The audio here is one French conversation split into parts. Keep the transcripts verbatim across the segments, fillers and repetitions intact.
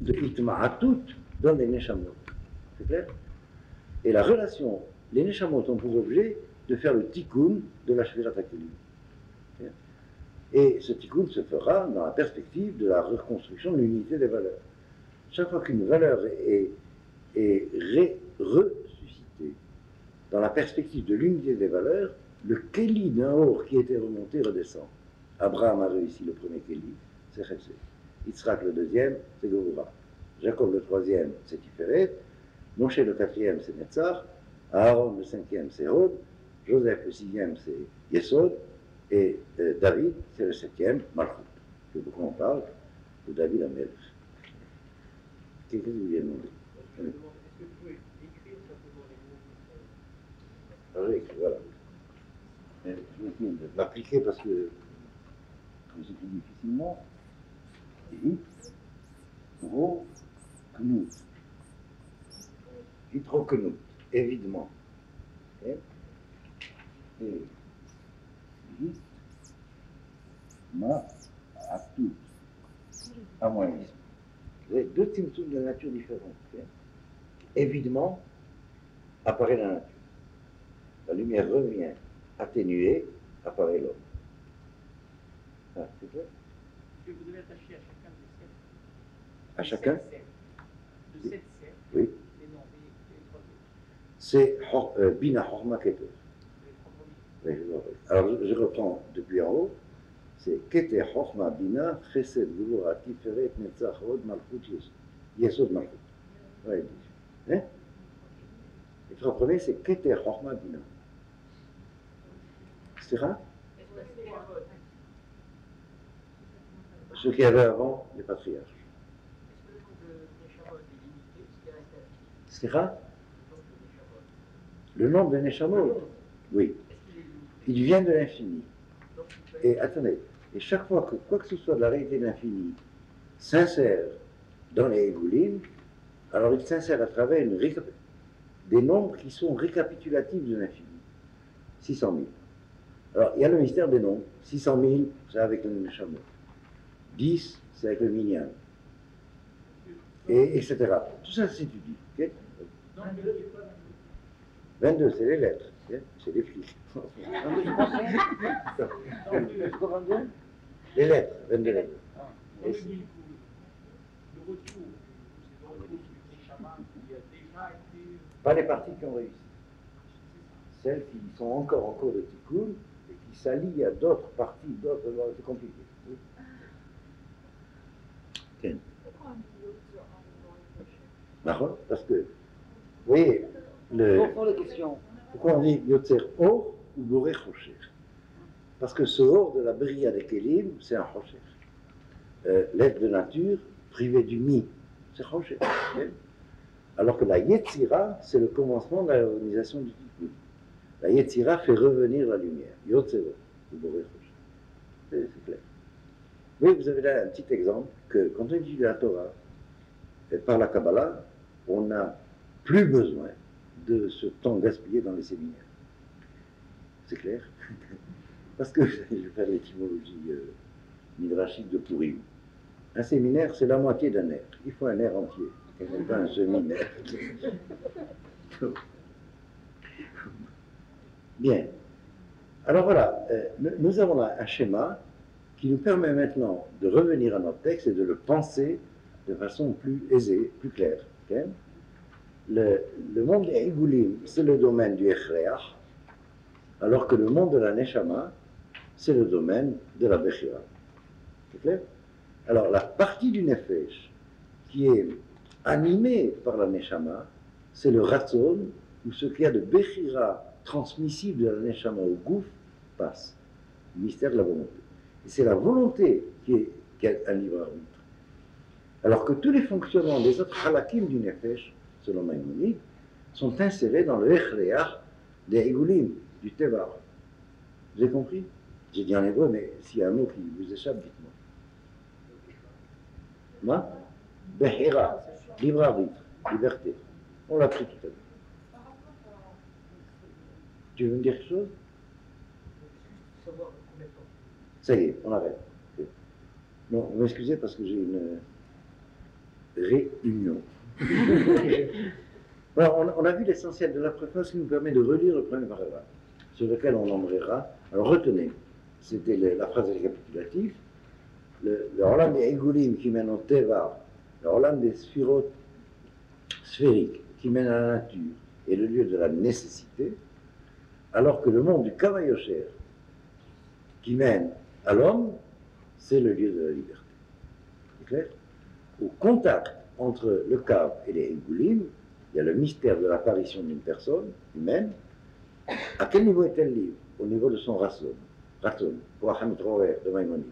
de Itma'atut dans les Neshamot. C'est clair? Et la relation, les Neshamot ont pour objet de faire le tikkun de la Shvirat HaKelim. Et ce tikkun se fera dans la perspective de la reconstruction de l'unité des valeurs. Chaque fois qu'une valeur est, est ré, ressuscitée dans la perspective de l'unité des valeurs, le Kéli d'un or qui était remonté redescend. Abraham a réussi le premier Kéli, c'est Chesed. Yitzhak le deuxième, c'est Gevura. Jacob le troisième, c'est Tiferet. Moshe le quatrième, c'est Netzach. Aaron le cinquième, c'est Hod. Joseph le sixième, c'est Yesod. Et euh, David, c'est le septième, Malchut. Que beaucoup en parlent de David Amelch. Qu'est-ce que vous vouliez demander? Est-ce que vous pouvez écrire simplement les mots? Alors, j'écris, voilà. Mais je vais essayer de l'appliquer parce que j'écris difficilement. Vite, gros, knut. Vitro knut, évidemment. Okay. Et vite, ma, à tout, à moyen. Vous avez deux symptômes de nature différente. Okay. Évidemment, apparaît la nature. La lumière revient atténuée, apparaît l'homme. Ah, c'est clair? Que vous devez attacher à chacun des sept. À chacun? De sept cercles. Oui. Les noms, les, les trois autres. C'est euh, Bina Horma Keter. Les trois premiers. Alors je, je reprends depuis en haut. C'est Keter Horma Bina Chesed Gvura Tiferet Netzach Hod Malchut Yesod. Yesod Malchut. Ouais, hein? Les trois premiers, c'est Keter Horma Bina. C'est ça? Ce qu'il y avait avant les patriarches. C'est ça? Le nombre de Neshamot, oui. Il vient de l'infini. Et attendez, et chaque fois que quoi que ce soit de la réalité de l'infini s'insère dans les Egoulim, alors il s'insère à travers une récap... des nombres qui sont récapitulatifs de l'infini. six cent mille. Alors il y a le mystère des nombres. six cent mille, c'est avec le Neshamot. dix, c'est avec le Minyan. Et, et cetera. Tout ça s'étudie. Okay? vingt-deux, c'est les lettres. Okay? C'est les flics. Les lettres, vingt-deux lettres. Dans le retour, le retour du Neshama qui a déjà été. Pas les parties qui ont réussi. Celles qui sont encore en cours de tikkun et qui s'allient à d'autres parties, d'autres. C'est compliqué. Oui. Ken. Parce que, vous voyez, le, pourquoi on dit Yotzer Or ou Boré Chocher? Parce que ce Or de la Bria des Kélim, c'est un Chocher. Euh, L'être de nature, privé du Mi, c'est Chocher. Alors que la Yetzira, c'est le commencement de la réorganisation du Tikkun. La Yetzira fait revenir la lumière. Yotzer Or ou Boré Chocher. C'est clair. Oui, vous avez là un petit exemple que quand on étudie la Torah, et par la Kabbalah, on n'a plus besoin de ce temps gaspillé dans les séminaires. C'est clair? Parce que je vais faire l'étymologie euh, midrashique de Purim. Un séminaire, c'est la moitié d'un air. Il faut un air entier, et non pas un semi-air. Bien. Alors voilà, euh, nous avons là un schéma qui nous permet maintenant de revenir à notre texte et de le penser de façon plus aisée, plus claire. Okay? Le, le monde des Egoulim, c'est le domaine du Echreach, alors que le monde de la Neshama, c'est le domaine de la Bechira. C'est clair? Alors, la partie du Nefesh qui est animée par la Neshama, c'est le Ratzon, où ce qu'il y a de Bechira transmissible de la Neshama au Gouf passe. Le mystère de la volonté. Et c'est la volonté qui est, qui est un libre arbitre. Alors que tous les fonctionnements des autres halakim du Nefesh, selon Maïmonide, sont insérés dans le Echreach des Egoulim, du Tevar. Vous avez compris? J'ai dit en hébreu, mais s'il y a un mot qui vous échappe, dites-moi. Moi? Behira, libre arbitre, liberté. On l'a pris tout à l'heure. Tu veux me dire quelque chose? Ça y est, on arrête. Non, vous m'excusez parce que j'ai une... réunion. Voilà, on, on a vu l'essentiel de la préface qui nous permet de relire le premier paragraphe, sur lequel on embrayera. Alors retenez, c'était le- la phrase récapitulative, le, le Olam des Egulim qui mène au Teva, le Olam des sphirotes sphériques qui mène à la nature est le lieu de la nécessité, alors que le monde du Kavayosher qui mène à l'homme, c'est le lieu de la liberté. C'est clair? Au contact entre le Kav et les Egulim, il y a le mystère de l'apparition d'une personne humaine. À quel niveau est-elle libre? Au niveau de son rason, rason, pour Hamid Roer de Maïmonide.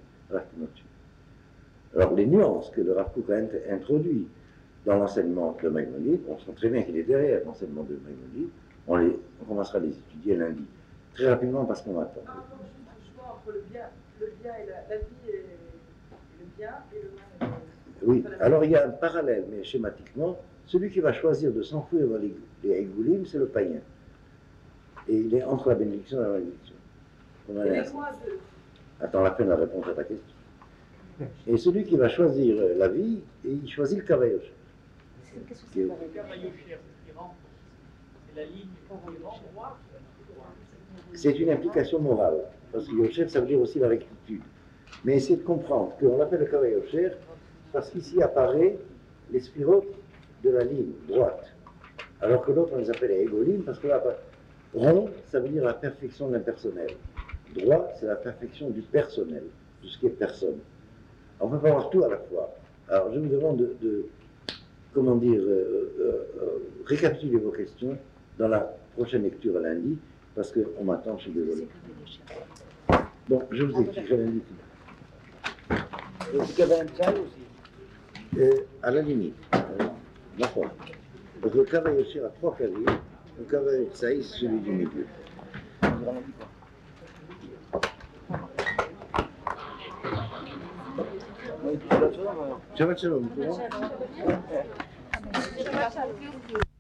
Alors les nuances que le Rav Kook a introduites dans l'enseignement de Maïmonide, on sent très bien qu'il est derrière l'enseignement de Maïmonide, on, les, on commencera à les étudier lundi, très rapidement parce qu'on attend. Par rapport justement entre le bien, le bien et la, la vie et, et le bien et le mal. Oui, alors il y a un parallèle, mais schématiquement, celui qui va choisir de s'enfouir dans les, les Egulim, c'est le païen. Et il est entre la bénédiction et la malédiction. On a Et un- les quoi de... Attends la fin de la réponse à ta question. Et celui qui va choisir euh, la vie, et il choisit le Kavayosh. Qu'est-ce que Qui est- c'est pareil? Le Kavayocher, c'est qui rentre. C'est la ligne qui rentre droit. C'est une implication morale, parce que Yosher, ça veut dire aussi la rectitude. Mais essayez de comprendre qu'on l'appelle le Kavayosher parce qu'ici apparaît les spirotes de la ligne droite, alors que l'autre on les appelle les égolim parce que là, rond, ça veut dire la perfection de l'impersonnel. Droit, c'est la perfection du personnel, de ce qui est personne. On ne peut pas avoir tout à la fois. Alors je vous demande de, de comment dire, euh, euh, euh, récapituler vos questions dans la prochaine lecture à lundi, parce qu'on m'attend, je suis désolé. Bon, je vous expliquerai lundi. Est-ce qu'il y avait un tchal aussi? Euh, à la limite, euh, d'accord. Donc le cavalier a trois cavaliers, le cavalier de Saïs, celui du milieu. Oui, tu l'as fait, mais- Shabbat shalom, tout le monde. Shabbat shalom.